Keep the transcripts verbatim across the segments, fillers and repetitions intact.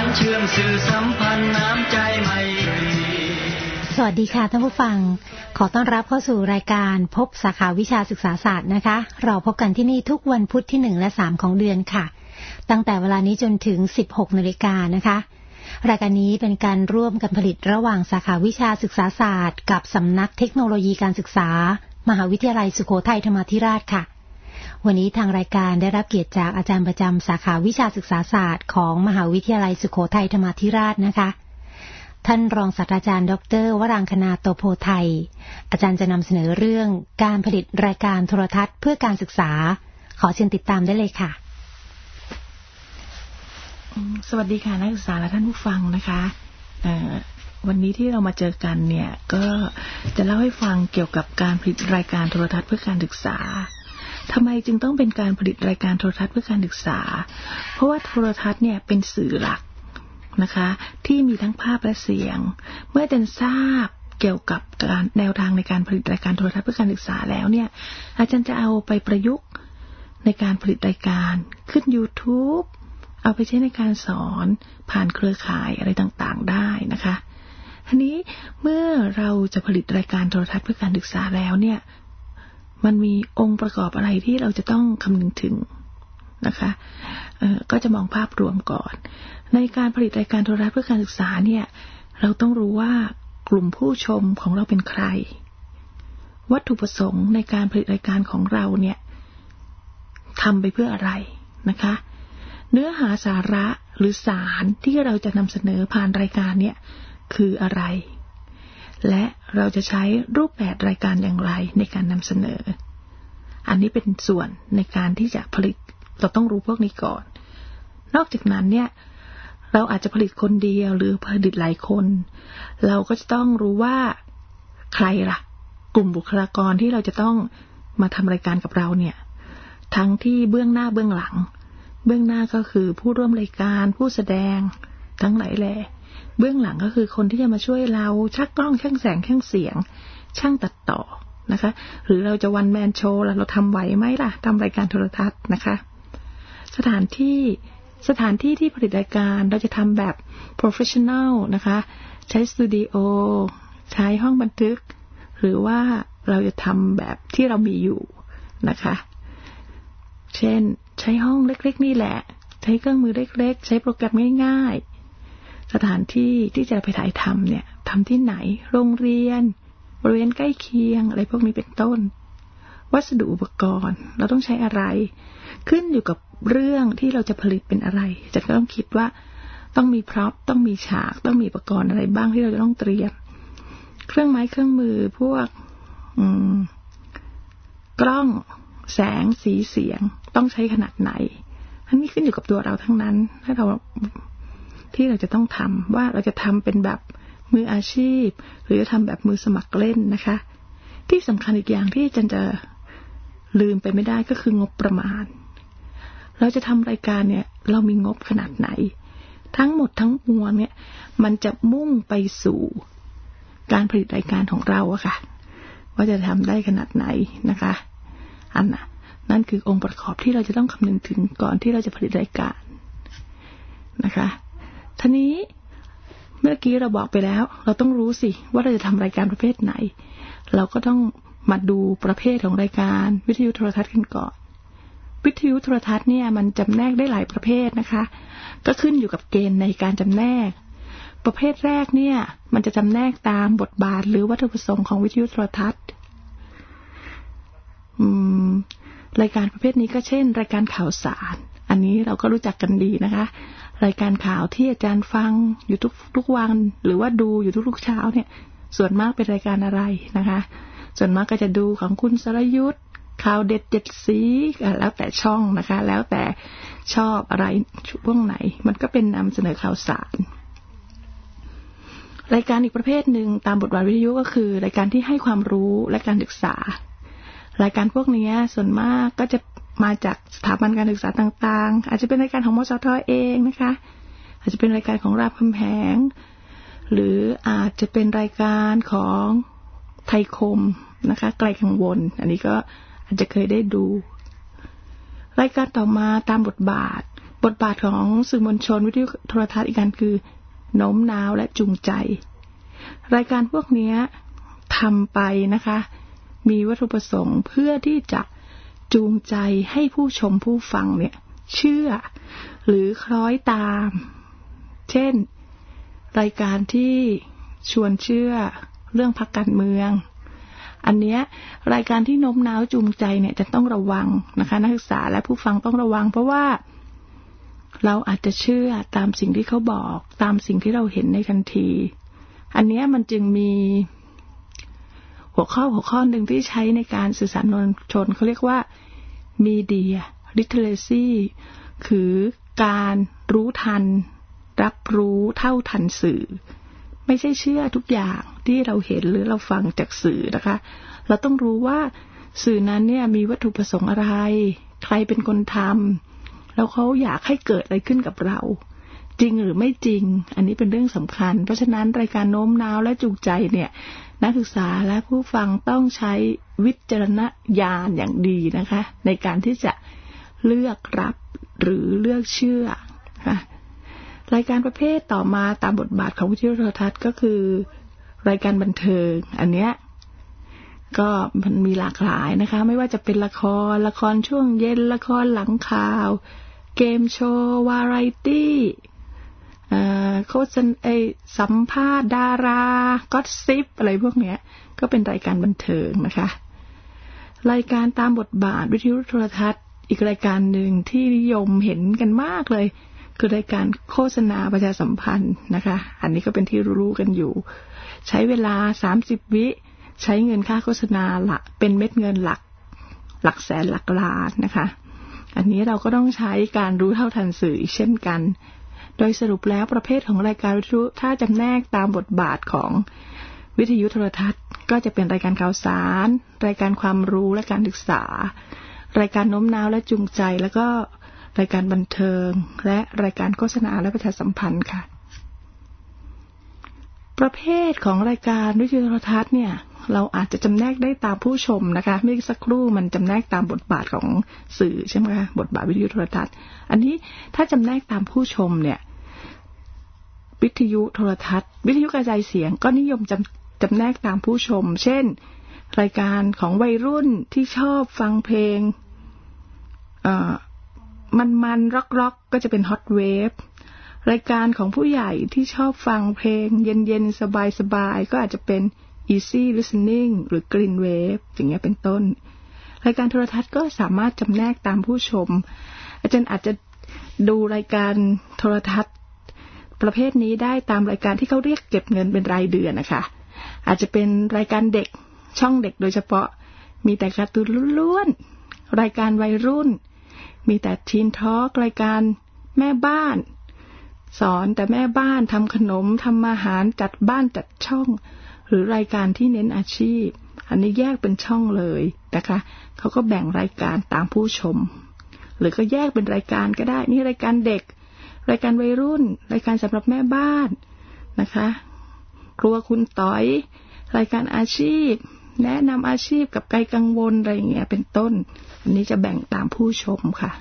เชื่อมสื่อสัมพันธ์น้ำใจไมตรีสวัสดีค่ะท่านผู้ฟังขอต้อนรับเข้าสู่รายการพบสาขาวิชาศึกษาศาสตร์นะคะเราพบกันที่นี่ทุกวันพุธที่หนึ่งและสามของเดือนค่ะตั้งแต่เวลานี้จนถึงสิบหกนาฬิกานะคะรายการนี้เป็นการร่วมกันผลิตระหว่างสาขาวิชาศึกษาศาสตร์กับสำนักเทคโนโลยีการศึกษามหาวิทยาลัยสุโขทัยธรรมาธิราชค่ะวันนี้ทางรายการได้รับเกียรติจากอาจารย์ประจำสาขาวิชาศึกษาศาสตร์ของมหาวิทยาลัยสุโขทัยธรรมาธิราชนะคะท่านรองศาสตราจารย์ดร.วรังคณาโตโพไทยอาจารย์จะนำเสนอเรื่องการผลิตรายการโทรทัศน์เพื่อการศึกษาขอเชิญติดตามได้เลยค่ะสวัสดีค่ะนักศึกษาและท่านผู้ฟังนะคะวันนี้ที่เรามาเจอกันเนี่ยก็จะเล่าให้ฟังเกี่ยวกับการผลิตรายการโทรทัศน์เพื่อการศึกษาทำไมจึงต้องเป็นการผลิตรายการโทรทัศน์เพื่อการศึกษาเพราะว่าโทรทัศน์เนี่ยเป็นสื่อหลักนะคะที่มีทั้งภาพและเสียงเมื่ออาจารย์ทราบเกี่ยวกับการแนวทางในการผลิตรายการโทรทัศน์เพื่อการศึกษาแล้วเนี่ยอาจารย์จะเอาไปประยุกต์ในการผลิตรายการขึ้น YouTube เอาไปใช้ในการสอนผ่านเครือข่ายอะไรต่างๆได้นะคะทีนี้เมื่อเราจะผลิตรายการโทรทัศน์เพื่อการศึกษาแล้วเนี่ยมันมีองค์ประกอบอะไรที่เราจะต้องคำนึงถึงนะคะเอ่อก็จะมองภาพรวมก่อนในการผลิตรายการโทรทัศน์เพื่อการศึกษาเนี่ยเราต้องรู้ว่ากลุ่มผู้ชมของเราเป็นใครวัตถุประสงค์ในการผลิตรายการของเราเนี่ยทำไปเพื่ออะไรนะคะเนื้อหาสาระหรือสารที่เราจะนำเสนอผ่านรายการเนี่ยคืออะไรและเราจะใช้รูปแบบรายการอย่างไรในการนำเสนออันนี้เป็นส่วนในการที่จะผลิตเราต้องรู้พวกนี้ก่อนนอกจากนั้นเนี่ยเราอาจจะผลิตคนเดียวหรือผลิตหลายคนเราก็จะต้องรู้ว่าใครล่ะกลุ่มบุคลากรที่เราจะต้องมาทำรายการกับเราเนี่ยทั้งที่เบื้องหน้าเบื้องหลังเบื้องหน้าก็คือผู้ร่วมรายการผู้แสดงทั้งหลายแหล่เบื้องหลังก็คือคนที่จะมาช่วยเราชักกล้องช่างแสงช่างเสียงช่างตัดต่อนะคะหรือเราจะวันแมนโชว์เราทำไหวไหมล่ะทำรายการโทรทัศน์นะคะสถานที่สถานที่ที่ผลิตรายการเราจะทำแบบ professional นะคะใช้สตูดิโอใช้ห้องบันทึกหรือว่าเราจะทำแบบที่เรามีอยู่นะคะเช่นใช้ห้องเล็กๆนี่แหละใช้เครื่องมือเล็กๆใช้โปรแกรมง่ายๆสถานที่ที่จะไปถ่ายทำเนี่ยทำที่ไหนโรงเรียนบริเวณใกล้เคียงอะไรพวกนี้เป็นต้นวัสดุอุปกรณ์เราต้องใช้อะไรขึ้นอยู่กับเรื่องที่เราจะผลิตเป็นอะไรจะต้องคิดว่าต้องมีพร็อพต้องมีฉากต้องมีอุปกรณ์อะไรบ้างที่เราจะต้องเตรียมเครื่องไม้เครื่องมือพวกกล้องแสงสีเสียงต้องใช้ขนาดไหนอันนี้ขึ้นอยู่กับตัวเราทั้งนั้นถ้าเราที่เราจะต้องทำว่าเราจะทำเป็นแบบมืออาชีพหรือจะทำแบบมือสมัครเล่นนะคะที่สำคัญอีกอย่างที่อาจารย์จะลืมไปไม่ได้ก็คืองบประมาณเราจะทำรายการเนี่ยเรามีงบขนาดไหนทั้งหมดทั้งปวงเนี่ยมันจะมุ่งไปสู่การผลิตรายการของเราอะค่ะว่าจะทำได้ขนาดไหนนะคะอันน่ะนั่นคือองค์ประกอบที่เราจะต้องคำนึงถึงก่อนที่เราจะผลิตรายการนะคะทีนี้เมื่อกี้เราบอกไปแล้วเราต้องรู้สิว่าเราจะทำรายการประเภทไหนเราก็ต้องมาดูประเภทของรายการวิทยุโทรทัศน์กันก่อนวิทยุโทรทัศน์เนี่ยมันจำแนกได้หลายประเภทนะคะก็ขึ้นอยู่กับเกณฑ์ในการจำแนกประเภทแรกเนี่ยมันจะจำแนกตามบทบาทหรือวัตถุประสงค์ของวิทยุโทรทัศน์รายการประเภทนี้ก็เช่นรายการข่าวสารอันนี้เราก็รู้จักกันดีนะคะรายการข่าวที่อาจารย์ฟังอยู่ทุกทุกวันหรือว่าดูอยู่ทุกๆเช้าเนี่ยส่วนมากเป็นรายการอะไรนะคะส่วนมากก็จะดูของคุณสรยุทธข่าวเด็ดเจ็ดสีแล้วแต่ช่องนะคะแล้วแต่ชอบอะไรช่วงไหนมันก็เป็นนำเสนอข่าวสารรายการอีกประเภทหนึ่งตามบทบาทวิทยุก็คือรายการที่ให้ความรู้และการศึกษารายการพวกนี้ส่วนมากก็จะมาจากสถาบันการศึกษาต่างๆอาจจะเป็นรายการของมสท.เองนะคะอาจจะเป็นรายการของรามคำแหงหรืออาจจะเป็นรายการของไทยคมนะคะไกลกังวลอันนี้ก็อาจจะเคยได้ดูรายการต่อมาตามบทบาทบทบาทของสื่อมวลชนวิทยุโทรทัศน์อีกการคือโน้มน้าวและจูงใจรายการพวกนี้ทำไปนะคะมีวัตถุประสงค์เพื่อที่จะจูงใจให้ผู้ชมผู้ฟังเนี่ยเชื่อหรือคล้อยตามเช่นรายการที่ชวนเชื่อเรื่องพรรคการเมืองอันเนี้ยรายการที่โน้มน้าวจูงใจเนี่ยจะต้องระวังนะคะนักศึกษาและผู้ฟังต้องระวังเพราะว่าเราอาจจะเชื่อตามสิ่งที่เขาบอกตามสิ่งที่เราเห็นในทันทีอันเนี้ยมันจึงมีหัวข้อหัวข้อหนึ่งที่ใช้ในการสื่อสารมวลชนเขาเรียกว่า Media Literacy คือการรู้ทันรับรู้เท่าทันสื่อไม่ใช่เชื่อทุกอย่างที่เราเห็นหรือเราฟังจากสื่อนะคะเราต้องรู้ว่าสื่อนั้นเนี่ยมีวัตถุประสงค์อะไรใครเป็นคนทำแล้วเขาอยากให้เกิดอะไรขึ้นกับเราจริงหรือไม่จริงอันนี้เป็นเรื่องสำคัญเพราะฉะนั้นรายการโน้มน้าวและจูงใจเนี่ยนักศึกษาและผู้ฟังต้องใช้วิจารณญาณอย่างดีนะคะในการที่จะเลือกรับหรือเลือกเชื่อค่ะรายการประเภทต่อมาตามบทบาทของวิทยุโทรทัศน์ก็คือรายการบันเทิงอันเนี้ยก็มันมีหลากหลายนะคะไม่ว่าจะเป็นละครละครช่วงเย็นละครหลังข่าวเกมโชว์วาไรตี้โฆษณาสัมภาษณ์ดาราก็อสซิปอะไรพวกเนี้ยก็เป็นรายการบันเทิงนะคะรายการตามบทบาทวิทยุโทรทัศน์อีกรายการหนึ่งที่นิยมเห็นกันมากเลยคือรายการโฆษณาประชาสัมพันธ์นะคะอันนี้ก็เป็นที่รู้ๆกันอยู่ใช้เวลาสามสิบวิใช้เงินค่าโฆษณาหลักเป็นเม็ดเงินหลักหลักแสนหลักล้านนะคะอันนี้เราก็ต้องใช้การรู้เท่าทันสื่ออีกเช่นกันโดยสรุปแล้วประเภทของรายการวิทยุถ้าจำแนกตามบทบาทของวิทยุโทรทัศน์ก็จะเป็นรายการข่าวสารรายการความรู้และการศึกษารายการโน้มน้าวและจูงใจแล้วก็รายการบันเทิงและรายการโฆษณาและประชาสัมพันธ์ค่ะประเภทของรายการวิทยุโทรทัศน์เนี่ยเราอาจจะจำแนกได้ตามผู้ชมนะคะเมื่อสักครู่มันจำแนกตามบทบาทของสื่อใช่ไหมคะบทบาทวิทยุโทรทัศน์อันนี้ถ้าจำแนกตามผู้ชมเนี่ยวิทยุโทรทัศน์วิทยุกระจายเสียงก็นิยมจำจำแนกตามผู้ชมเช่นรายการของวัยรุ่นที่ชอบฟังเพลงเอ่อมันๆร็อกๆก็จะเป็นฮอตเวฟรายการของผู้ใหญ่ที่ชอบฟังเพลงเย็นๆสบายๆก็อาจจะเป็น easy listening หรือ green wave อย่างเงี้ยเป็นต้นรายการโทรทัศน์ก็สามารถจำแนกตามผู้ชมอาจารย์อาจจะดูรายการโทรทัศน์ประเภทนี้ได้ตามรายการที่เขาเรียกเก็บเงินเป็นรายเดือนนะคะอาจจะเป็นรายการเด็กช่องเด็กโดยเฉพาะมีแต่การ์ตูนล้วนๆรายการวัยรุ่นมีแต่ทีนทอล์กรายการแม่บ้านสอนแต่แม่บ้านทำขนมทำอาหารจัดบ้านจัดช่องหรือรายการที่เน้นอาชีพอันนี้แยกเป็นช่องเลยนะคะเขาก็แบ่งรายการตามผู้ชมหรือก็แยกเป็นรายการก็ได้นี่รายการเด็กรายการวัยรุ่นรายการสำหรับแม่บ้านนะคะครัวคุณต้อยรายการอาชีพแนะนำอาชีพกับไกลกังวลอะไรอย่างเงี้ยเป็นต้นอันนี้จะแบ่งตามผู้ชมค่ะ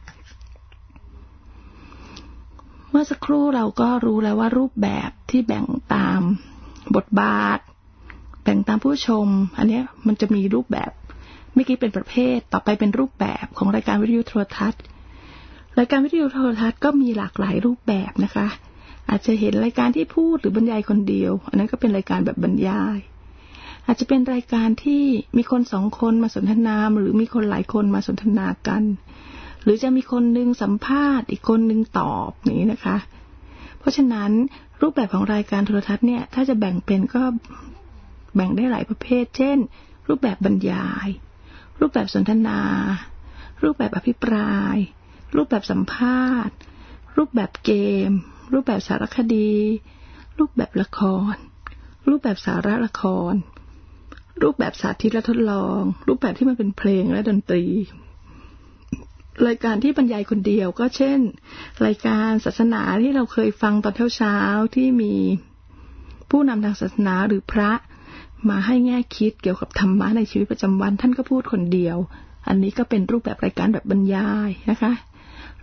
เมื่อสักครู่เราก็รู้แล้วว่ารูปแบบที่แบ่งตามบทบาทแบ่งตามผู้ชมอันนี้มันจะมีรูปแบบเมื่อกี้เป็นประเภทต่อไปเป็นรูปแบบของรายการวิทยุโทรทัศน์รายการวิทยุโทรทัศน์ก็มีหลากหลายรูปแบบนะคะอาจจะเห็นรายการที่พูดหรือบรรยายคนเดียวอันนั้นก็เป็นรายการแบบบรรยายอาจจะเป็นรายการที่มีคนสองคนมาสนทนาหรือมีคนหลายคนมาสนทนากันหรือจะมีคนนึงสัมภาษณ์อีกคนนึงตอบอย่างนี้นะคะเพราะฉะนั้นรูปแบบของรายการโทรทัศน์เนี่ยถ้าจะแบ่งเป็นก็แบ่งได้หลายประเภทเช่นรูปแบบบรรยายรูปแบบสนทนารูปแบบอภิปรายรูปแบบสัมภาษณ์รูปแบบเกมรูปแบบสารคดีรูปแบบละครรูปแบบสาระละครรูปแบบสาธิตและทดลองรูปแบบที่มันเป็นเพลงและดนตรีรายการที่บรรยายคนเดียวก็เช่นรายการศาสนาที่เราเคยฟังตอนเช้าๆที่มีผู้นำทางศาสนาหรือพระมาให้แง่คิดเกี่ยวกับธรรมะในชีวิตประจำวันท่านก็พูดคนเดียวอันนี้ก็เป็นรูปแบบรายการแบบบรรยายนะคะ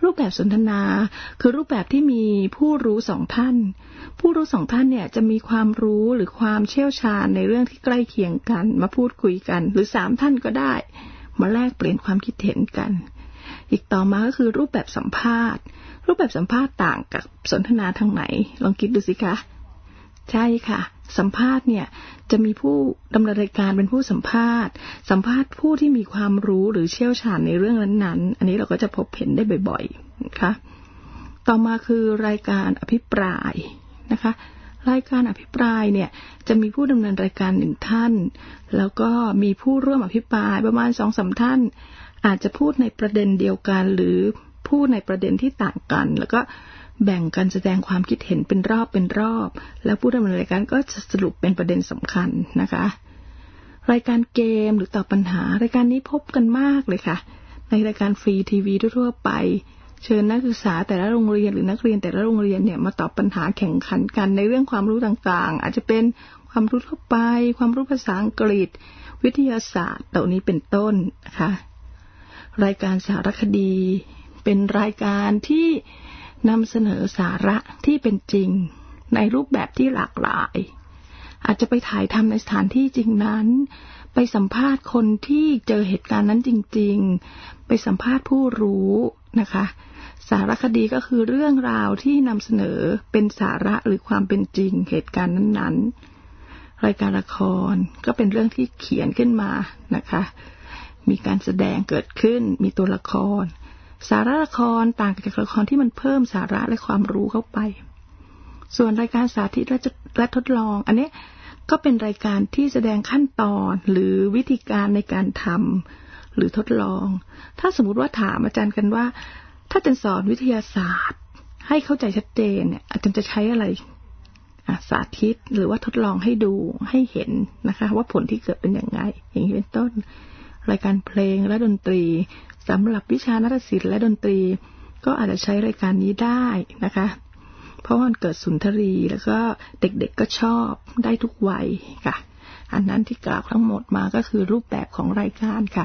รูปแบบสนทนาคือรูปแบบที่มีผู้รู้สองท่านผู้รู้สองท่านเนี่ยจะมีความรู้หรือความเชี่ยวชาญในเรื่องที่ใกล้เคียงกันมาพูดคุยกันหรือสามท่านก็ได้มาแลกเปลี่ยนความคิดเห็นกันอีกต่อมาก็คือรูปแบบสัมภาษณ์รูปแบบสัมภาษณ์ต่างกับสนทนาทางไหนลองคิดดูสิคะใช่ค่ะสัมภาษณ์เนี่ยจะมีผู้ดำเนินรายการเป็นผู้สัมภาษณ์สัมภาษณ์ผู้ที่มีความรู้หรือเชี่ยวชาญในเรื่องนั้นๆอันนี้เราก็จะพบเห็นได้บ่อยๆนะคะต่อมาคือรายการอภิปรายนะคะรายการอภิปรายเนี่ยจะมีผู้ดำเนินรายการหนึ่งท่านแล้วก็มีผู้ร่วมอภิปรายประมาณ สองถึงสาม ท่านอาจจะพูดในประเด็นเดียวกันหรือพูดในประเด็นที่ต่างกันแล้วก็แบ่งกันแสดงความคิดเห็นเป็นรอบเป็นรอบแล้วผู้ดำเนินรายการก็จะสรุปเป็นประเด็นสำคัญนะคะรายการเกมหรือตอบปัญหารายการนี้พบกันมากเลยค่ะในรายการฟรีทีวีทั่วๆไปเชิญนักศึกษาแต่ละโรงเรียนหรือนักเรียนแต่ละโรงเรียนเนี่ยมาตอบปัญหาแข่งขันกันในเรื่องความรู้ต่างๆอาจจะเป็นความรู้ทั่วไปความรู้ภาษาอังกฤษวิทยาศาสตร์เหล่านี้เป็นต้นนะคะรายการสารคดีเป็นรายการที่นำเสนอสาระที่เป็นจริงในรูปแบบที่หลากหลายอาจจะไปถ่ายทำในสถานที่จริงนั้นไปสัมภาษณ์คนที่เจอเหตุการณ์นั้นจริงๆไปสัมภาษณ์ผู้รู้นะคะสารคดีก็คือเรื่องราวที่นำเสนอเป็นสาระหรือความเป็นจริงเหตุการณ์นั้นๆรายการละครก็เป็นเรื่องที่เขียนขึ้นมานะคะมีการแสดงเกิดขึ้นมีตัวละครสาระละครต่างจากละครที่มันเพิ่มสาระและความรู้เข้าไปส่วนรายการสาธิตและทดลองอันนี้ก็เป็นรายการที่แสดงขั้นตอนหรือวิธีการในการทำหรือทดลองถ้าสมมุติว่าถามอาจารย์กันว่าถ้าจะสอนวิทยาศาสตร์ให้เข้าใจชัดเจนเนี่ยอาจารย์จะใช้อะไรสาธิตหรือว่าทดลองให้ดูให้เห็นนะคะว่าผลที่เกิดเป็นอย่างไรอย่างนี้เป็นต้นรายการเพลงและดนตรีสำหรับวิชานาฏศิลป์และดนตรีก็อาจจะใช้รายการนี้ได้นะคะเพราะมันเกิดสุนทรีแล้วก็เด็กๆก็ชอบได้ทุกวัยค่ะอันนั้นที่กล่าวทั้งหมดมาก็คือรูปแบบของรายการค่ะ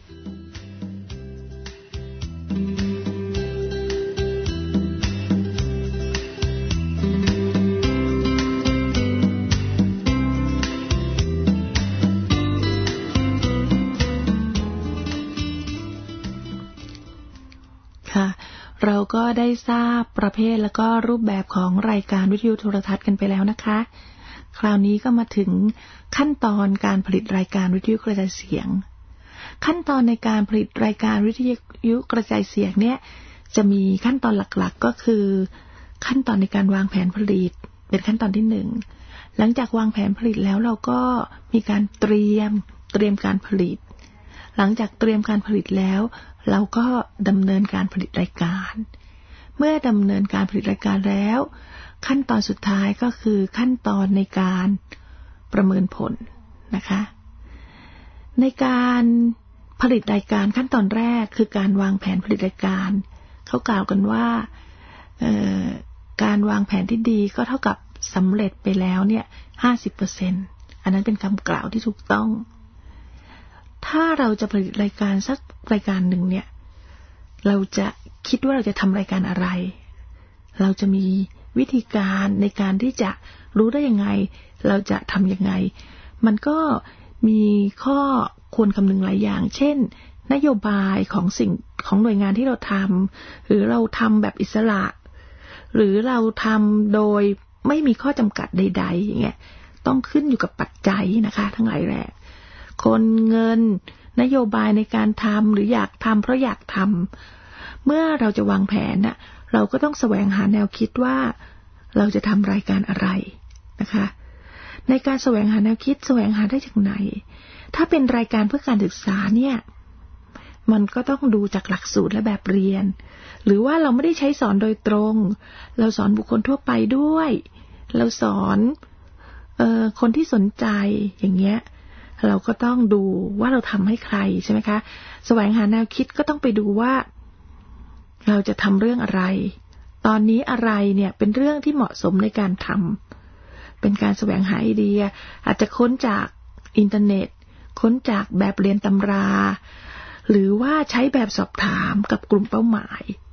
เราก็ได้ทราบประเภทและก็รูปแบบของรายการวิทยุโทรทัศน์กันไปแล้วนะคะคราวนี้ก็มาถึงขั้นตอนการผลิตรายการวิทยุกระจายเสียงขั้นตอนในการผลิตรายการวิทยุกระจายเสียงเนี่ยจะมีขั้นตอนหลักๆก็คือขั้นตอนในการวางแผนผลิตเป็นขั้นตอนที่หนึ่งหลังจากวางแผนผลิตแล้วเราก็มีการเตรียมเตรียมการผลิตหลังจากเตรียมการผลิตแล้วเราก็ดำเนินการผลิตรายการเมื่อดำเนินการผลิตรายการแล้วขั้นตอนสุดท้ายก็คือขั้นตอนในการประเมินผลนะคะในการผลิตรายการขั้นตอนแรกคือการวางแผนผลิตรายการเขากล่าวกันว่าการวางแผนที่ดีก็เท่ากับสำเร็จไปแล้วเนี่ย ห้าสิบเปอร์เซ็นต์ อันนั้นเป็นคำกล่าวที่ถูกต้องถ้าเราจะผลิตรายการสักรายการหนึ่งเนี่ยเราจะคิดว่าเราจะทำรายการอะไรเราจะมีวิธีการในการที่จะรู้ได้ยังไงเราจะทำยังไงมันก็มีข้อควรคำนึงหลายอย่างเช่นนโยบายของสิ่งของหน่วยงานที่เราทำหรือเราทำแบบอิสระหรือเราทำโดยไม่มีข้อจำกัดใดๆอย่างเงี้ยต้องขึ้นอยู่กับปัจจัยนะคะทั้งหลายแหล่คนเงินนโยบายในการทำหรืออยากทำเพราะอยากทำเมื่อเราจะวางแผนน่ะเราก็ต้องแสวงหาแนวคิดว่าเราจะทำรายการอะไรนะคะในการแสวงหาแนวคิดแสวงหาได้จากไหนถ้าเป็นรายการเพื่อการศึกษาเนี่ยมันก็ต้องดูจากหลักสูตรและแบบเรียนหรือว่าเราไม่ได้ใช้สอนโดยตรงเราสอนบุคคลทั่วไปด้วยเราสอนเอ่อคนที่สนใจอย่างเงี้ยเราก็ต้องดูว่าเราทำให้ใครใช่ไหมคะแสวงหาแนวคิดก็ต้องไปดูว่าเราจะทำเรื่องอะไรตอนนี้อะไรเนี่ยเป็นเรื่องที่เหมาะสมในการทำเป็นการแสวงหาไอเดียอาจจะค้นจากอินเทอร์เน็ตค้นจากแบบเรียนตำราหรือว่าใช้แบบสอบถามกับกลุ่มเป้าหมาย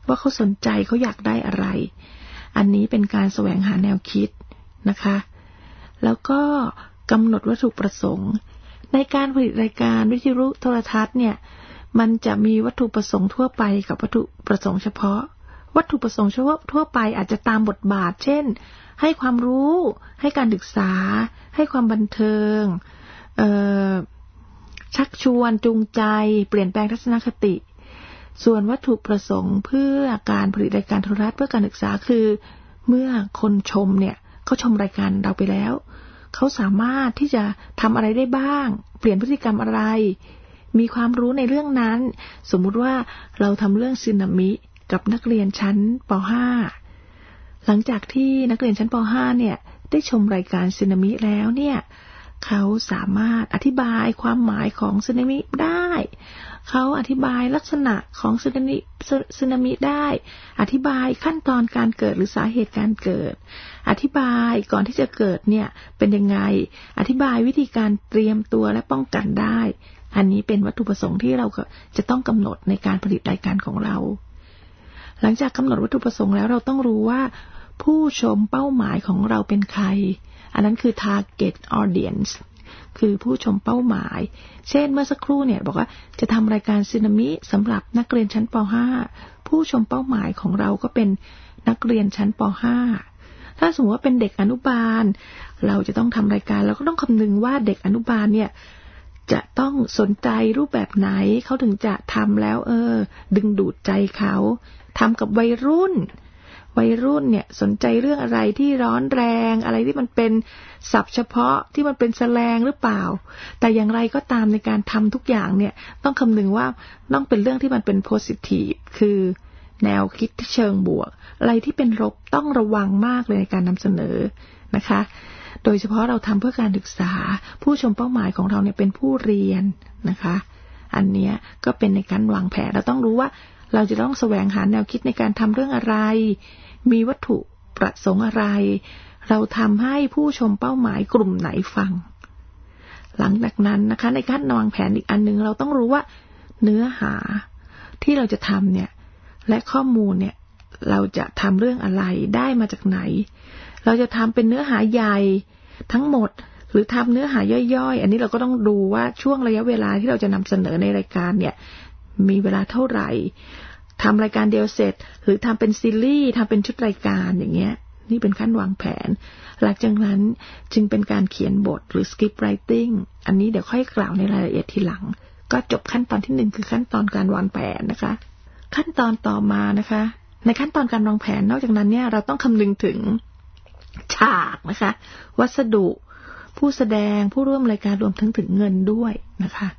ว่าเขาสนใจเขาอยากได้อะไรอันนี้เป็นการแสวงหาแนวคิดนะคะแล้วก็กำหนดวัตถุประสงค์ในการผลิตรายการวิทยุโทรทัศน์เนี่ยมันจะมีวัตถุประสงค์ทั่วไปกับวัตถุประสงค์เฉพาะวัตถุประสงค์เฉพาะทั่วไปอาจจะตามบทบาทเช่นให้ความรู้ให้การศึกษาให้ความบันเทิงเอ่อชักชวนจูงใจเปลี่ยนแปลงทัศนคติส่วนวัตถุประสงค์เพื่อการผลิตรายการโทรทัศน์เพื่อการศึกษาคือเมื่อคนชมเนี่ยเขาชมรายการเราไปแล้วเขาสามารถที่จะทำอะไรได้บ้างเปลี่ยนพฤติกรรมอะไรมีความรู้ในเรื่องนั้นสมมุติว่าเราทำเรื่องสึนามิกับนักเรียนชั้นป .ห้า หลังจากที่นักเรียนชั้นป .ห้า เนี่ยได้ชมรายการสึนามิแล้วเนี่ยเขาสามารถอธิบายความหมายของสึนามิได้เขาอธิบายลักษณะของสึนามิสึนามิได้อธิบายขั้นตอนการเกิดหรือสาเหตุการเกิดอธิบายก่อนที่จะเกิดเนี่ยเป็นยังไงอธิบายวิธีการเตรียมตัวและป้องกันได้อันนี้เป็นวัตถุประสงค์ที่เราจะต้องกำหนดในการผลิตรายการของเราหลังจากกำหนดวัตถุประสงค์แล้วเราต้องรู้ว่าผู้ชมเป้าหมายของเราเป็นใครอันนั้นคือ target audience คือผู้ชมเป้าหมายเช่นเมื่อสักครู่เนี่ยบอกว่าจะทำรายการสึนามิสำหรับนักเรียนชั้นป .ห้า ผู้ชมเป้าหมายของเราก็เป็นนักเรียนชั้นป .ห้า ถ้าสมมติว่าเป็นเด็กอนุบาลเราจะต้องทำรายการเราก็ต้องคำนึงว่าเด็กอนุบาลเนี่ยจะต้องสนใจรูปแบบไหนเขาถึงจะทำแล้วเออดึงดูดใจเขาทำกับวัยรุ่นวัยรุ่นเนี่ยสนใจเรื่องอะไรที่ร้อนแรงอะไรที่มันเป็นศัพท์เฉพาะที่มันเป็นแสแลงหรือเปล่าแต่อย่างไรก็ตามในการทำทุกอย่างเนี่ยต้องคำนึงว่าต้องเป็นเรื่องที่มันเป็น positive คือแนวคิดที่เชิงบวกอะไรที่เป็นลบต้องระวังมากเลยในการนำเสนอนะคะโดยเฉพาะเราทำเพื่อการศึกษาผู้ชมเป้าหมายของเราเนี่ยเป็นผู้เรียนนะคะอันเนี้ยก็เป็นในการวางแผนเราต้องรู้ว่าเราจะต้องแสวงหาแนวคิดในการทำเรื่องอะไรมีวัตถุประสงค์อะไรเราทำให้ผู้ชมเป้าหมายกลุ่มไหนฟังหลังจากนั้นนะคะในการวางแผนอีกอันนึงเราต้องรู้ว่าเนื้อหาที่เราจะทำเนี่ยและข้อมูลเนี่ยเราจะทำเรื่องอะไรได้มาจากไหนเราจะทำเป็นเนื้อหาใหญ่ทั้งหมดหรือทำเนื้อหาย่อยๆอันนี้เราก็ต้องดูว่าช่วงระยะเวลาที่เราจะนำเสนอในรายการเนี่ยมีเวลาเท่าไหร่ทำรายการเดียวเสร็จหรือทำเป็นซีรีส์ทำเป็นชุดรายการอย่างเงี้ยนี่เป็นขั้นวางแผนหลังจากนั้นจึงเป็นการเขียนบทหรือ script writing อันนี้เดี๋ยวค่อยกล่าวในรายละเอียดทีหลังก็จบขั้นตอนที่หนึ่งคือขั้นตอนการวางแผนนะคะขั้นตอนต่อมานะคะในขั้นตอนการวางแผนนอกจากนั้นเนี่ยเราต้องคำนึงถึงฉากนะคะวัสดุผู้แสดงผู้ร่วมรายการรวมทั้งถึงเงินด้วยนะคะ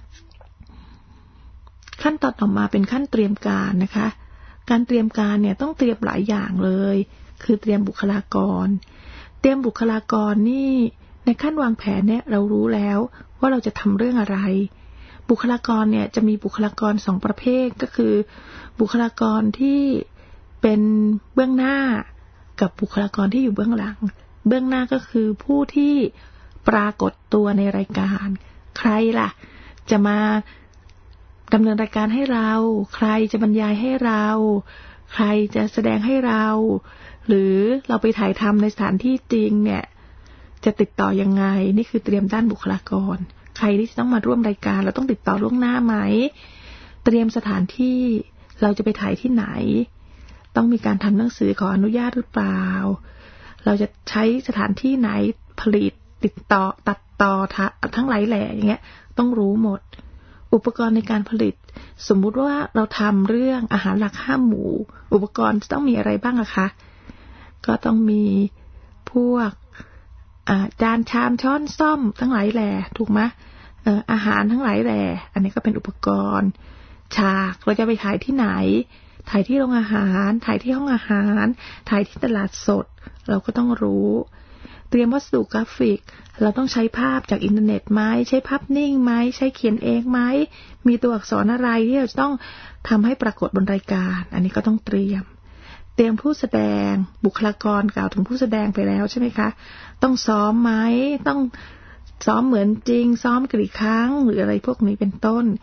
ขั้นตอนต่อมาเป็นขั้นเตรียมการนะคะการเตรียมการเนี่ยต้องเตรียมหลายอย่างเลยคือเตรียมบุคลากรเตรียมบุคลากรนี่ในขั้นวางแผนเนี่ยเรารู้แล้วว่าเราจะทำเรื่องอะไรบุคลากรเนี่ยจะมีบุคลากรสองประเภทก็คือบุคลากรที่เป็นเบื้องหน้ากับบุคลากรที่อยู่เบื้องหลังเบื้องหน้าก็คือผู้ที่ปรากฏตัวในรายการใครล่ะจะมาดำเนินรายการให้เราใครจะบรรยายให้เราใครจะแสดงให้เราหรือเราไปถ่ายทำในสถานที่จริงเนี่ยจะติดต่อยังไงนี่คือเตรียมด้านบุคลากรใครที่ต้องมาร่วมรายการเราต้องติดต่อล่วงหน้าไหมเตรียมสถานที่เราจะไปถ่ายที่ไหนต้องมีการทำหนังสือขออนุญาตหรือเปล่าเราจะใช้สถานที่ไหนผลิตติดต่อตัดต่อทั้งหลายแหล่อย่างเงี้ยต้องรู้หมดอุปกรณ์ในการผลิตสมมุติว่าเราทำเรื่องอาหารหลักห้าหมู่อุปกรณ์ต้องมีอะไรบ้างอะคะก็ต้องมีพวกจานชามช้อนส้อมทั้งหลายแหล่ถูกไหมอาหารทั้งหลายแหล่อันนี้ก็เป็นอุปกรณ์ฉากเราจะไปถ่ายที่ไหนถ่ายที่โรงอาหารถ่ายที่ห้องอาหารถ่ายที่ตลาดสดเราก็ต้องรู้เตรียมวัสดุกราฟิกเราต้องใช้ภาพจากอินเทอร์เน็ตไหมใช้ภาพนิ่งไหมใช้เขียนเองไหมมีตัวอักษรอะไรที่เราจะต้องทำให้ปรากฏบนรายการอันนี้ก็ต้องเตรียมเตรียมผู้แสดงบุคลากรกล่าวถึงผู้แสดงไปแล้วใช่ไหมคะต้องซ้อมไหมต้องซ้อมเหมือนจริงซ้อมกี่ครั้งหรืออะไรพวกนี้เป็นต้น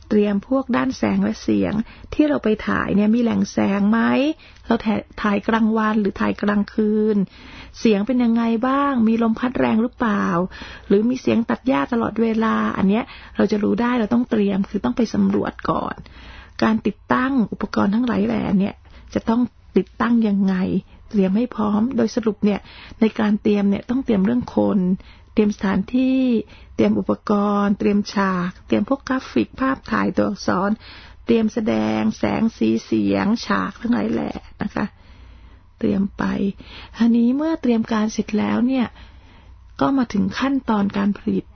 เตรียมพวกด้านแสงและเสียงที่เราไปถ่ายเนี่ยมีแหล่งแสงไหมเราถ่ายกลางวันหรือถ่ายกลางคืนเสียงเป็นยังไงบ้างมีลมพัดแรงหรือเปล่าหรือมีเสียงตัดหญ้าตลอดเวลาอันเนี้ยเราจะรู้ได้เราต้องเตรียมคือต้องไปสำรวจก่อนการติดตั้งอุปกรณ์ทั้งหลายแหล่เนี่ยจะต้องติดตั้งยังไงเตรียมให้พร้อมโดยสรุปเนี่ยในการเตรียมเนี่ยต้องเตรียมเรื่องคนเตรียมสถานที่เตรียมอุปกรณ์เตรียมฉากเตรียมพวกกราฟิกภาพถ่ายตัวอักษรเตรียมแสดงแสงสีเสียงฉากทั้งหลายแหล่นะคะเตรียมไปทีนี้เมื่อเตรียมการเสร็จแล้วเนี่ยก็มาถึงขั้นตอนการผลิต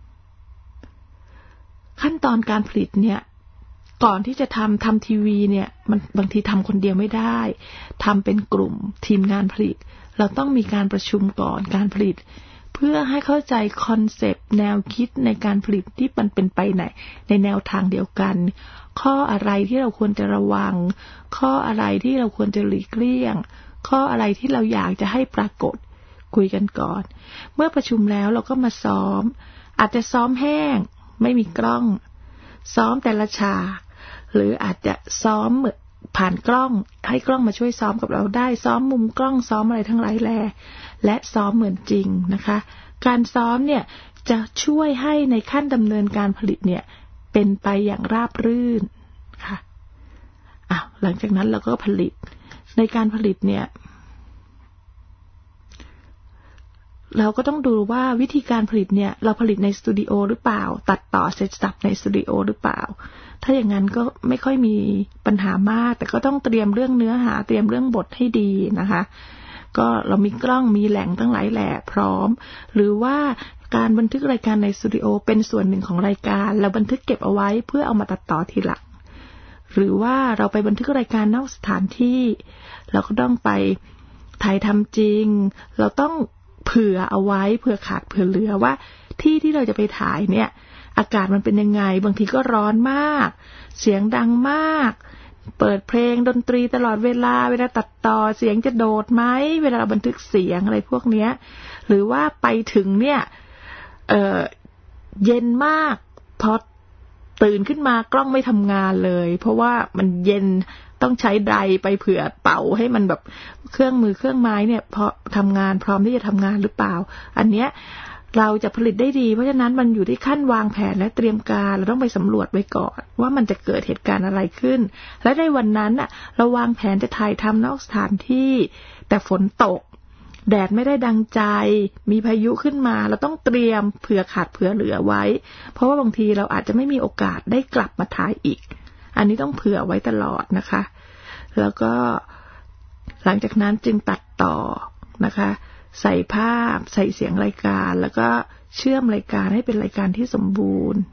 ขั้นตอนการผลิตเนี่ยก่อนที่จะทำทำทีวีเนี่ยมันบางทีทำคนเดียวไม่ได้ทำเป็นกลุ่มทีมงานผลิตเราต้องมีการประชุมก่อนการผลิตเพื่อให้เข้าใจคอนเซปต์แนวคิดในการผลิตที่มันเป็นไปไหนในแนวทางเดียวกันข้ออะไรที่เราควรจะระวังข้ออะไรที่เราควรจะหลีกเลี่ยงข้ออะไรที่เราอยากจะให้ปรากฏคุยกันก่อนเมื่อประชุมแล้วเราก็มาซ้อมอาจจะซ้อมแห้งไม่มีกล้องซ้อมแต่ละฉากหรืออาจจะซ้อมผ่านกล้องให้กล้องมาช่วยซ้อมกับเราได้ซ้อมมุมกล้องซ้อมอะไรทั้งหลายแหล่และซ้อมเหมือนจริงนะคะการซ้อมเนี่ยจะช่วยให้ในขั้นดำเนินการผลิตเนี่ยเป็นไปอย่างราบรื่นค่ะอ่ะหลังจากนั้นเราก็ผลิตในการผลิตเนี่ยเราก็ต้องดูว่าวิธีการผลิตเนี่ยเราผลิตในสตูดิโอหรือเปล่าตัดต่อเสร็จสับในสตูดิโอหรือเปล่าถ้าอย่างนั้นก็ไม่ค่อยมีปัญหามากแต่ก็ต้องเตรียมเรื่องเนื้อหาเตรียมเรื่องบทให้ดีนะคะก็เรามีกล้องมีแหล่งทั้งหลายแหล่พร้อมหรือว่าการบันทึกรายการในสตูดิโอเป็นส่วนหนึ่งของรายการเราบันทึกเก็บเอาไว้เพื่อเอามาตัดต่อทีหลังหรือว่าเราไปบันทึกรายการนอกสถานที่เราก็ต้องไปถ่ายทำจริงเราต้องเผื่อเอาไว้เผื่อขาดเผื่อเหลือว่าที่ที่เราจะไปถ่ายเนี่ยอากาศมันเป็นยังไงบางทีก็ร้อนมากเสียงดังมากเปิดเพลงดนตรีตลอดเวลาเวลาตัดต่อเสียงจะโดดไหมเวลาเราบันทึกเสียงอะไรพวกเนี้ยหรือว่าไปถึงเนี่ยเอ่อเย็นมากพอตื่นขึ้นมากล้องไม่ทำงานเลยเพราะว่ามันเย็นต้องใช้ไดร์ไปเผื่อเป่าให้มันแบบเครื่องมือเครื่องไม้เนี่ยพอทำงานพร้อมที่จะทำงานหรือเปล่าอันเนี้ยเราจะผลิตได้ดีเพราะฉะนั้นมันอยู่ที่ขั้นวางแผนและเตรียมการเราต้องไปสำรวจไว้ก่อนว่ามันจะเกิดเหตุการณ์อะไรขึ้นและในวันนั้นน่ะเราวางแผนจะถ่ายทำนอกสถานที่แต่ฝนตกแดดไม่ได้ดังใจมีพายุขึ้นมาเราต้องเตรียมเผื่อขาดเผื่อเหลือไว้เพราะว่าบางทีเราอาจจะไม่มีโอกาสได้กลับมาถ่ายอีกอันนี้ต้องเผื่อไว้ตลอดนะคะแล้วก็หลังจากนั้นจึงตัดต่อนะคะใส่ภาพใส่เสียงรายการแล้วก็เชื่อมรายการให้เป็นรายการที่สมบูรณ์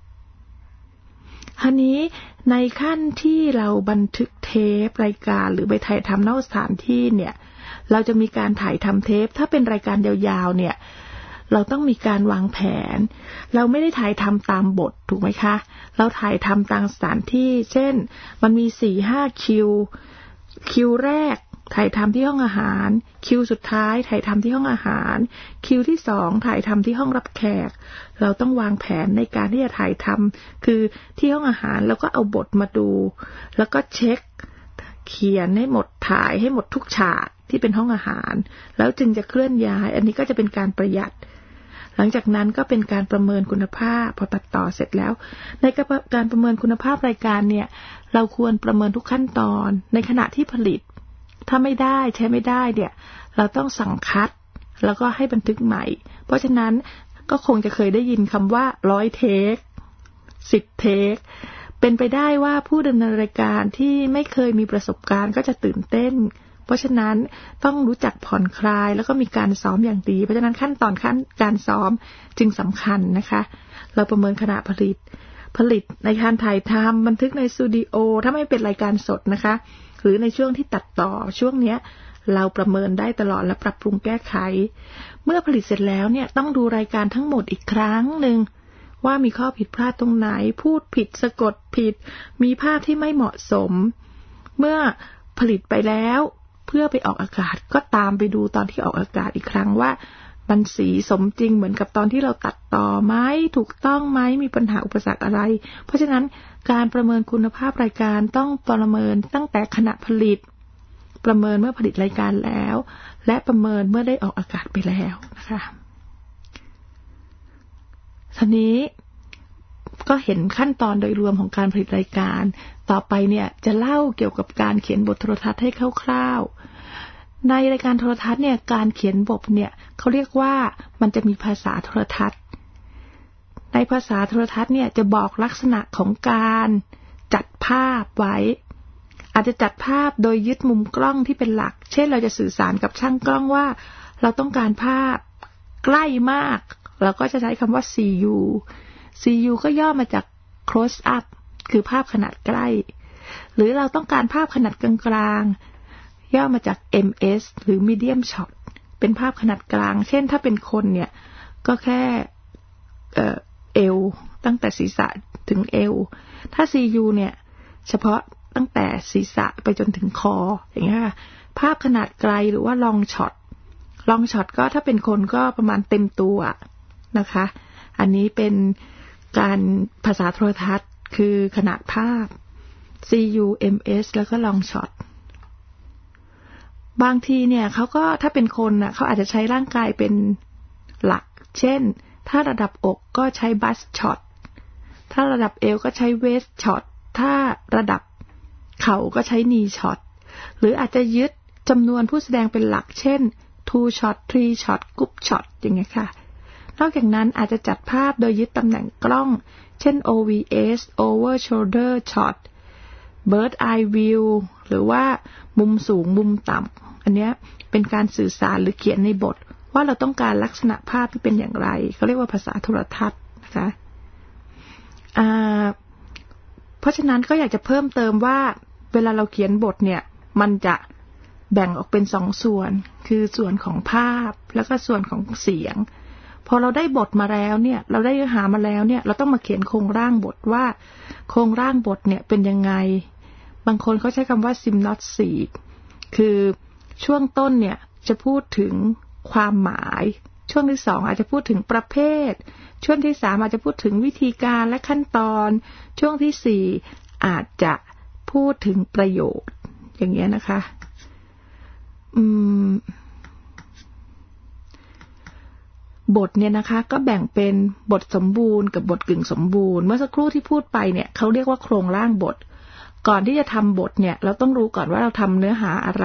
ทีนี้ในขั้นที่เราบันทึกเทปรายการหรือไปถ่ายทำนอกสถานที่เนี่ยเราจะมีการถ่ายทำเทปถ้าเป็นรายการยาวๆเนี่ยเราต้องมีการวางแผนเราไม่ได้ถ่ายทำตามบทถูกไหมคะเราถ่ายทำตามสถานที่เช่นมันมี สี่ห้า คิวคิวแรกถ่ายทำที่ห้องอาหารคิวสุดท้ายถ่ายทำที่ห้องอาหารคิวที่สองถ่ายทำที่ห้องรับแขกเราต้องวางแผนในการที่จะถ่ายทำคือที่ห้องอาหารแล้วก็เอาบทมาดูแล้วก็เช็คเขียนให้หมดถ่ายให้หมดทุกฉากที่เป็นห้องอาหารแล้วจึงจะเคลื่อนย้ายอันนี้ก็จะเป็นการประหยัดหลังจากนั้นก็เป็นการประเมินคุณภาพพอตัดต่อเสร็จแล้วในการประเมินคุณภาพรายการเนี่ยเราควรประเมินทุกขั้นตอนในขณะที่ผลิตถ้าไม่ได้ใช้ไม่ได้เนี่ยเราต้องสั่งคัดแล้วก็ให้บันทึกใหม่เพราะฉะนั้นก็คงจะเคยได้ยินคำว่าร้อยเทคสิบเทคเป็นไปได้ว่าผู้ดำเนินรายการที่ไม่เคยมีประสบการณ์ก็จะตื่นเต้นเพราะฉะนั้นต้องรู้จักผ่อนคลายแล้วก็มีการซ้อมอย่างดีเพราะฉะนั้นขั้นตอนขั้นการซ้อมจึงสำคัญนะคะเราประเมินขณะผลิตผลิตในการถ่ายทำบันทึกในสตูดิโอถ้าไม่เป็นรายการสดนะคะหรือในช่วงที่ตัดต่อช่วงเนี้ยเราประเมินได้ตลอดและปรับปรุงแก้ไขเมื่อผลิตเสร็จแล้วเนี่ยต้องดูรายการทั้งหมดอีกครั้งหนึ่งว่ามีข้อผิดพลาดตรงไหนพูดผิดสะกดผิดมีภาพที่ไม่เหมาะสมเมื่อผลิตไปแล้วเพื่อไปออกอากาศก็ตามไปดูตอนที่ออกอากาศอีกครั้งว่ามันสีสมจริงเหมือนกับตอนที่เราตัดต่อไหมถูกต้องไหมมีปัญหาอุปสรรคอะไรเพราะฉะนั้นการประเมินคุณภาพรายการต้องประเมินตั้งแต่ขณะผลิตประเมินเมื่อผลิตรายการแล้วและประเมินเมื่อได้ออกอากาศไปแล้วนะคะทีนี้ก็เห็นขั้นตอนโดยรวมของการผลิตรายการต่อไปเนี่ยจะเล่าเกี่ยวกับการเขียนบทโทรทัศน์ให้คร่าวๆในรายการโทรทัศน์เนี่ยการเขียนบทเนี่ยเขาเรียกว่ามันจะมีภาษาโทรทัศน์ในภาษาโทรทัศน์เนี่ยจะบอกลักษณะของการจัดภาพไว้อาจจะจัดภาพโดยยึดมุมกล้องที่เป็นหลักเช่นเราจะสื่อสารกับช่างกล้องว่าเราต้องการภาพใกล้มากเราก็จะใช้คำว่า ซี ยู ซี ยู ก็ย่อมาจาก close up คือภาพขนาดใกล้หรือเราต้องการภาพขนาดกลางๆย่อมาจาก เอ็ม เอส หรือ medium shot เป็นภาพขนาดกลางเช่นถ้าเป็นคนเนี่ยก็แค่เอ่อเอวตั้งแต่ศีรษะถึงเอวถ้า ซี ยู เนี่ยเฉพาะตั้งแต่ศีรษะไปจนถึงคออย่างเงี้ยค่ะภาพขนาดไกลหรือว่า long shot long shot ก็ถ้าเป็นคนก็ประมาณเต็มตัวนะคะอันนี้เป็นการภาษาโทรทัศน์คือขนาดภาพ ซี ยู เอ็ม เอส แล้วก็ long shot บางทีเนี่ยเขาก็ถ้าเป็นคนน่ะเขาอาจจะใช้ร่างกายเป็นหลักเช่นถ้าระดับอกก็ใช้ bust shot ถ้าระดับเอวก็ใช้ waist shot ถ้าระดับเข่าก็ใช้ knee shot หรืออาจจะยึดจำนวนผู้แสดงเป็นหลักเช่น two shot three shot group shot อย่างเงี้ยค่ะนอกจากนั้นอาจจะจัดภาพโดยยึดตำแหน่งกล้องเช่น โอ วี เอส over shoulder shot bird eye view หรือว่ามุมสูงมุมต่ำอันเนี้ยเป็นการสื่อสารหรือเขียนในบทว่าเราต้องการลักษณะภาพที่เป็นอย่างไรเขาเรียกว่าภาษาโทรทัศน์นะคะอ่าเพราะฉะนั้นก็อยากจะเพิ่มเติมว่าเวลาเราเขียนบทเนี่ยมันจะแบ่งออกเป็นสองส่วนคือส่วนของภาพแล้วก็ส่วนของเสียงพอเราได้บทมาแล้วเนี่ยเราได้เนื้อหามาแล้วเนี่ยเราต้องมาเขียนโครงร่างบทว่าโครงร่างบทเนี่ยเป็นยังไงบางคนเขาใช้คำว่า synopsis คือช่วงต้นเนี่ยจะพูดถึงความหมายช่วงที่สองอาจจะพูดถึงประเภทช่วงที่สามอาจจะพูดถึงวิธีการและขั้นตอนช่วงที่สี่อาจจะพูดถึงประโยชน์อย่างเงี้ยนะคะอืมบทเนี่ยนะคะก็แบ่งเป็นบทสมบูรณ์กับบทกึ่งสมบูรณ์เมื่อสักครู่ที่พูดไปเนี่ยเขาเรียกว่าโครงร่างบทก่อนที่จะทำบทเนี่ยเราต้องรู้ก่อนว่าเราทำเนื้อหาอะไร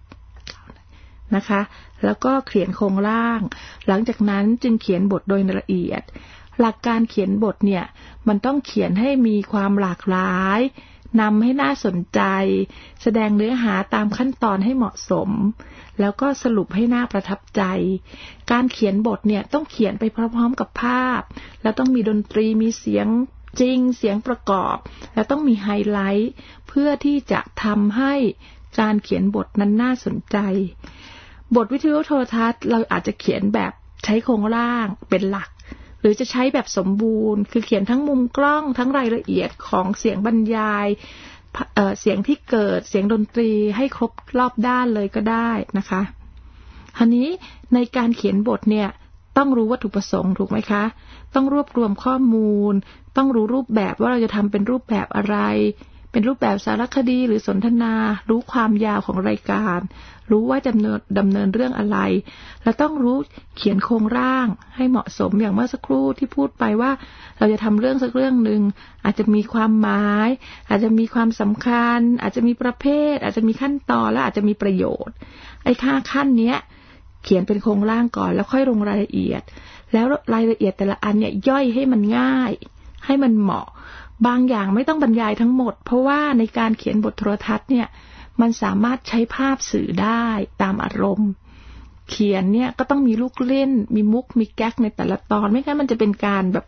นะคะแล้วก็เขียนโครงร่างหลังจากนั้นจึงเขียนบทโดยละเอียดหลักการเขียนบทเนี่ยมันต้องเขียนให้มีความหลากหลายนำให้น่าสนใจแสดงเนื้อหาตามขั้นตอนให้เหมาะสมแล้วก็สรุปให้น่าประทับใจการเขียนบทเนี่ยต้องเขียนไปพร้อมๆกับภาพแล้วต้องมีดนตรีมีเสียงจริงเสียงประกอบแล้วต้องมีไฮไลท์เพื่อที่จะทำให้การเขียนบทนั้นน่าสนใจบทวิทยุโทรทัศน์เราอาจจะเขียนแบบใช้โครงร่างเป็นหลักหรือจะใช้แบบสมบูรณ์คือเขียนทั้งมุมกล้องทั้งรายละเอียดของเสียงบรรยายเอ่อเสียงที่เกิดเสียงดนตรีให้ครบรอบด้านเลยก็ได้นะคะทีนี้ในการเขียนบทเนี่ยต้องรู้วัตถุประสงค์ถูกไหมคะต้องรวบรวมข้อมูลต้องรู้รูปแบบว่าเราจะทำเป็นรูปแบบอะไรเป็นรูปแบบสารคดีหรือสนทนารู้ความยาวของรายการรู้ว่าดำเนินดำเนินเรื่องอะไรและต้องรู้เขียนโครงร่างให้เหมาะสมอย่างเมื่อสักครู่ที่พูดไปว่าเราจะทำเรื่องสักเรื่องนึงอาจจะมีความหมายอาจจะมีความสำคัญอาจจะมีประเภทอาจจะมีขั้นตอนและอาจจะมีประโยชน์ไอ้ค่าขั้นเนี้ยเขียนเป็นโครงร่างก่อนแล้วค่อยลงรายละเอียดแล้วรายละเอียดแต่ละอันเนี่ยย่อยให้มันง่ายให้มันเหมาะบางอย่างไม่ต้องบรรยายทั้งหมดเพราะว่าในการเขียนบทโทรทัศน์เนี่ยมันสามารถใช้ภาพสื่อได้ตามอารมณ์เขียนเนี่ยก็ต้องมีลูกเล่นมีมุกมีแก๊กในแต่ละตอนไม่งั้นมันจะเป็นการแบบ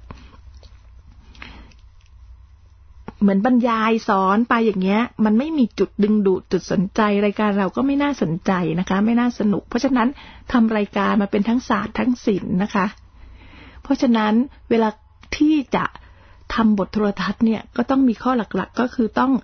เหมือนบรรยายสอนไปอย่างเงี้ยมันไม่มีจุดดึงดูดจุดสนใจรายการเราก็ไม่น่าสนใจนะคะไม่น่าสนุกเพราะฉะนั้นทำรายการมาเป็นทั้งศาสตร์ทั้งศิลป์นะคะเพราะฉะนั้นเวลาที่จะทำบทโทรทัศน์เนี่ยก็ต้องมีข้อหลักๆก็คือต้อง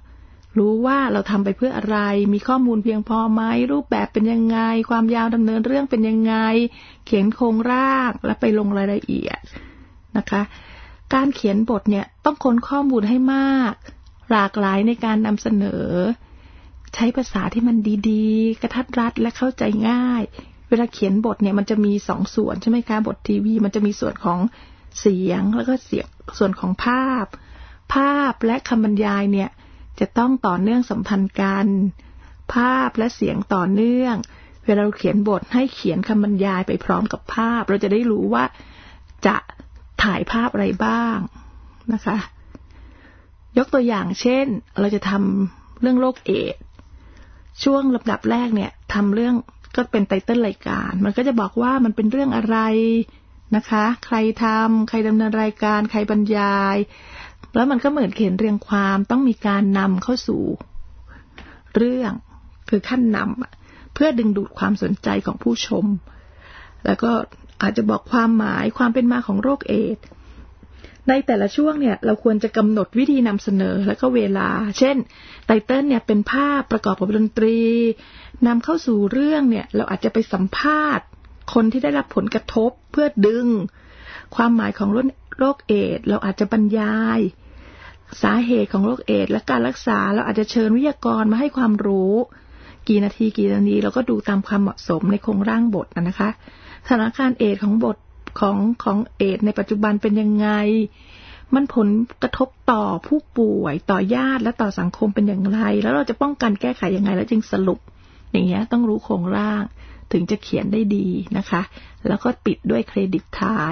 รู้ว่าเราทำไปเพื่ออะไรมีข้อมูลเพียงพอไหมรูปแบบเป็นยังไงความยาวดำเนินเรื่องเป็นยังไงเขียนโครงร่างและไปลงรายละเอียดนะคะการเขียนบทเนี่ยต้องค้นข้อมูลให้มากหลากหลายในการนำเสนอใช้ภาษาที่มันดีๆกระทัดรัดและเข้าใจง่ายเวลาเขียนบทเนี่ยมันจะมีสองส่วนใช่ไหมคะบททีวีมันจะมีส่วนของเสียงแล้วก็เสียงส่วนของภาพภาพและคำบรรยายเนี่ยจะต้องต่อเนื่องสัมพันธ์กันภาพและเสียงต่อเนื่องเวลาเราเขียนบทให้เขียนคำบรรยายไปพร้อมกับภาพเราจะได้รู้ว่าจะถ่ายภาพอะไรบ้างนะคะยกตัวอย่างเช่นเราจะทำเรื่องโรคเอดส์ช่วงลำดับแรกเนี่ยทำเรื่องก็เป็นไตเติ้ลรายการมันก็จะบอกว่ามันเป็นเรื่องอะไรนะคะใครทำใครดำเนินรายการใครบรรยายแล้วมันก็เหมือนเขียนเรียงความต้องมีการนำเข้าสู่เรื่องคือขั้นนำเพื่อดึงดูดความสนใจของผู้ชมแล้วก็อาจจะบอกความหมายความเป็นมาของโรคเอดส์ในแต่ละช่วงเนี่ยเราควรจะกำหนดวิธีนำเสนอแล้วก็เวลาเช่นไตเติ้ลเนี่ยเป็นภาพประกอบกับดนตรีนำเข้าสู่เรื่องเนี่ยเราอาจจะไปสัมภาษณ์คนที่ได้รับผลกระทบเพื่อดึงความหมายของโรคเอดส์เราอาจจะบรรยายสาเหตุของโรคเอดส์และการรักษาเราอาจจะเชิญวิทยากรมาให้ความรู้กี่นาทีกี่นาทีเราก็ดูตามความเหมาะสมในโครงร่างบทนะคะสถานการณ์เอดส์ของบทของของเอดส์ในปัจจุบันเป็นยังไงมันผลกระทบต่อผู้ป่วยต่อญาติและต่อสังคมเป็นอย่างไรแล้วเราจะป้องกันแก้ไขยังไงแล้วจึงสรุปอย่างเงี้ยต้องรู้โครงร่างถึงจะเขียนได้ดีนะคะแล้วก็ปิดด้วยเครดิตท้าย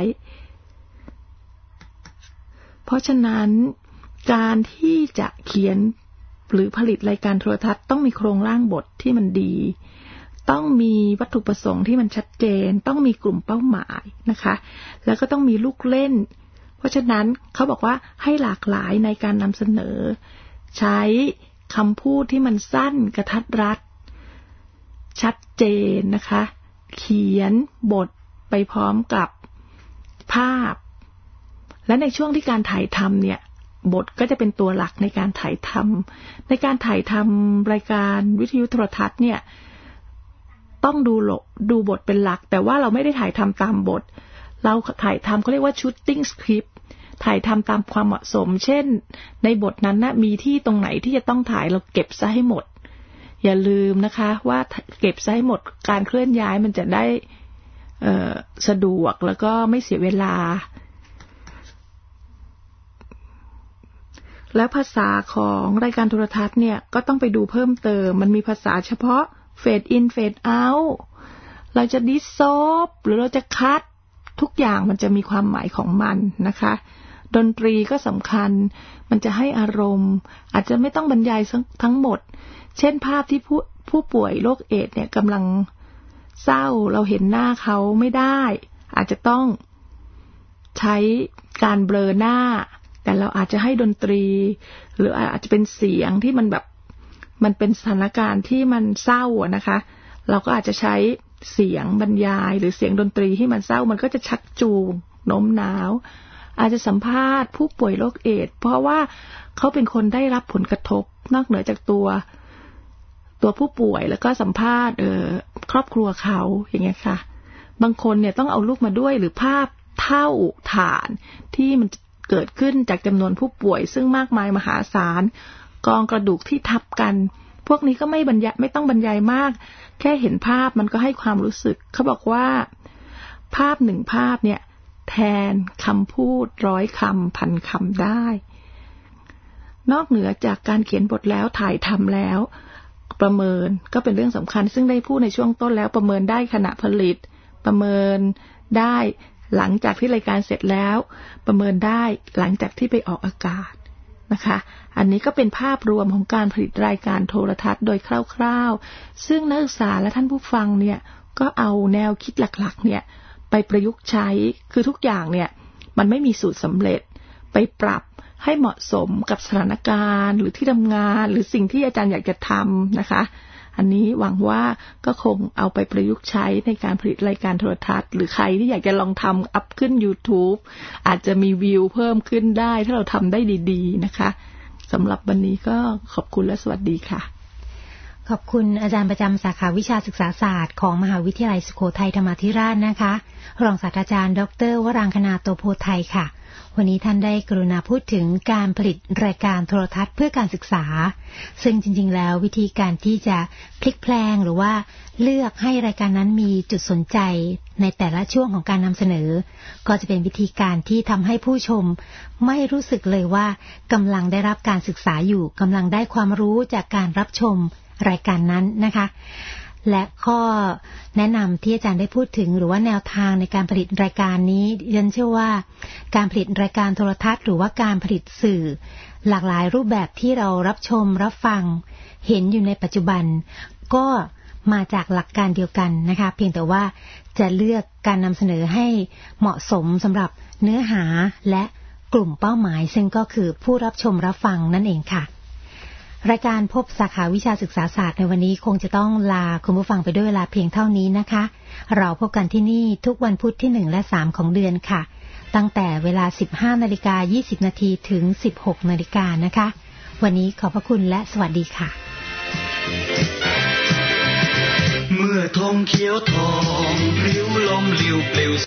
เพราะฉะนั้นการที่จะเขียนหรือผลิตรายการโทรทัศน์ต้องมีโครงร่างบทที่มันดีต้องมีวัตถุประสงค์ที่มันชัดเจนต้องมีกลุ่มเป้าหมายนะคะแล้วก็ต้องมีลูกเล่นเพราะฉะนั้นเขาบอกว่าให้หลากหลายในการนำเสนอใช้คำพูดที่มันสั้นกระทัดรัดชัดเจนนะคะเขียนบทไปพร้อมกับภาพและในช่วงที่การถ่ายทำเนี่ยบทก็จะเป็นตัวหลักในการถ่ายทำในการถ่ายทำรายการวิทยุโทรทัศน์เนี่ยต้องดูโลดูบทเป็นหลักแต่ว่าเราไม่ได้ถ่ายทำตามบทเราถ่ายทำเขาเรียกว่า shooting script ถ่ายทำตามความเหมาะสมเช่นในบทนั้นนะมีที่ตรงไหนที่จะต้องถ่ายเราเก็บซะให้หมดอย่าลืมนะคะว่าเก็บซะให้หมดการเคลื่อนย้ายมันจะได้เอ่อสะดวกแล้วก็ไม่เสียเวลาแล้วภาษาของรายการโทรทัศน์เนี่ยก็ต้องไปดูเพิ่มเติมมันมีภาษาเฉพาะเฟดอินเฟดเอาท์เราจะดิสซอฟหรือเราจะคัททุกอย่างมันจะมีความหมายของมันนะคะดนตรีก็สำคัญมันจะให้อารมณ์อาจจะไม่ต้องบรรยายทั้งหมดเช่นภาพที่ผู้ผู้ป่วยโรคเอดส์เนี่ยกำลังเศร้าเราเห็นหน้าเขาไม่ได้อาจจะต้องใช้การเบลอหน้าแต่เราอาจจะให้ดนตรีหรืออาจจะเป็นเสียงที่มันแบบมันเป็นสถานการณ์ที่มันเศร้าอะนะคะเราก็อาจจะใช้เสียงบรรยายหรือเสียงดนตรีที่มันเศร้ามันก็จะชักจูงโน้มน้าวอาจจะสัมภาษณ์ผู้ป่วยโรคเอดส์เพราะว่าเขาเป็นคนได้รับผลกระทบนอกเหนือจากตัวตัวผู้ป่วยแล้วก็สัมภาษณ์เอ่อครอบครัวเขาอย่างเงี้ยค่ะบางคนเนี่ยต้องเอาลูกมาด้วยหรือภาพเท่าฐานที่มันเกิดขึ้นจากจำนวนผู้ป่วยซึ่งมากมายมหาศาลกองกระดูกที่ทับกันพวกนี้ก็ไม่บรรยายไม่ต้องบรรยายมากแค่เห็นภาพมันก็ให้ความรู้สึกเขาบอกว่าภาพหนึ่งภาพเนี่ยแทนคำพูดร้อยคำพันคำได้นอกเหนือจากการเขียนบทแล้วถ่ายทำแล้วประเมินก็เป็นเรื่องสำคัญซึ่งได้พูดในช่วงต้นแล้วประเมินได้ขณะผลิตประเมินได้หลังจากที่รายการเสร็จแล้วประเมินได้หลังจากที่ไปออกอากาศนะคะอันนี้ก็เป็นภาพรวมของการผลิตรายการโทรทัศน์โดยคร่าวๆซึ่งนักศึกษาและท่านผู้ฟังเนี่ยก็เอาแนวคิดหลักๆเนี่ยไปประยุกต์ใช้คือทุกอย่างเนี่ยมันไม่มีสูตรสำเร็จไปปรับให้เหมาะสมกับสถานการณ์หรือที่ทำงานหรือสิ่งที่อาจารย์อยากจะทำนะคะอันนี้หวังว่าก็คงเอาไปประยุกต์ใช้ในการผลิตรายการโทรทัศน์หรือใครที่อยากจะลองทำอัพขึ้น YouTube อาจจะมีวิวเพิ่มขึ้นได้ถ้าเราทำได้ดีๆนะคะสำหรับวันนี้ก็ขอบคุณและสวัสดีค่ะขอบคุณอาจารย์ประจำสาขาวิชาศึกษาศาสตร์ของมหาวิทยาลัยสุโขทัยธรรมาธิราชนะคะรองศาสตราจารย์ดร.วรางคณาโตโพไทยค่ะวันนี้ท่านได้กรุณาพูดถึงการผลิตรายการโทรทัศน์เพื่อการศึกษาซึ่งจริงๆแล้ววิธีการที่จะพลิกแพลงหรือว่าเลือกให้รายการนั้นมีจุดสนใจในแต่ละช่วงของการนำเสนอก็จะเป็นวิธีการที่ทำให้ผู้ชมไม่รู้สึกเลยว่ากำลังได้รับการศึกษาอยู่กำลังได้ความรู้จากการรับชมรายการนั้นนะคะและข้อแนะนำที่อาจารย์ได้พูดถึงหรือว่าแนวทางในการผลิตรายการนี้ฉันเชื่อว่าการผลิตรายการโทรทัศน์หรือว่าการผลิตสื่อหลากหลายรูปแบบที่เรารับชมรับฟังเห็นอยู่ในปัจจุบันก็มาจากหลักการเดียวกันนะคะเพียงแต่ว่าจะเลือกการนำเสนอให้เหมาะสมสำหรับเนื้อหาและกลุ่มเป้าหมายซึ่งก็คือผู้รับชมรับฟังนั่นเองค่ะรายการพบสาขาวิชาศึกษาศาสตร์ในวันนี้คงจะต้องลาคุณผู้ฟังไปด้วยเวลาเพียงเท่านี้นะคะเราพบกันที่นี่ทุกวันพุธที่หนึ่งและสามของเดือนค่ะตั้งแต่เวลา สิบห้านาฬิกายี่สิบนาทีถึง สิบหกนาฬิกานะคะวันนี้ขอบพระคุณและสวัสดีค่ะเมื่อธงเขียวทอง